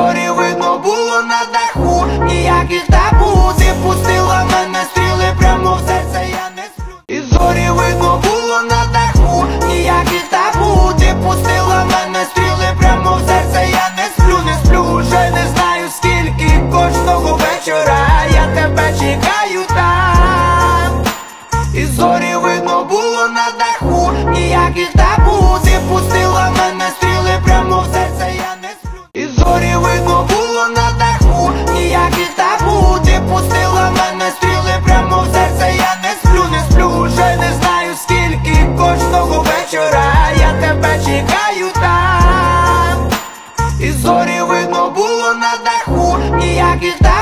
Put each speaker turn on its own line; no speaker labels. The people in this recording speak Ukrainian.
зорі видно було на даху, ніяких табу. Ти пустила мене стріли прямо в серце, я не сплю. І зорі видно було на даху, ніяких табу. Ти пустила мене стріли прямо в серце, я не сплю, не сплю. Вже не знаю скільки, кожного вечора я тебе чекаю там. І зорі видно було на даху, ніяких табу. Ти пустила мене стріли прямо в серце, я не сплю. І зорі видно було на даху, ніяких табу. Ти пустила мене стріли прямо в серце, я не сплю, не сплю. Вже не знаю скільки, кожного вечора я тебе чекаю там. І зорі видно було на даху, ніяких табу.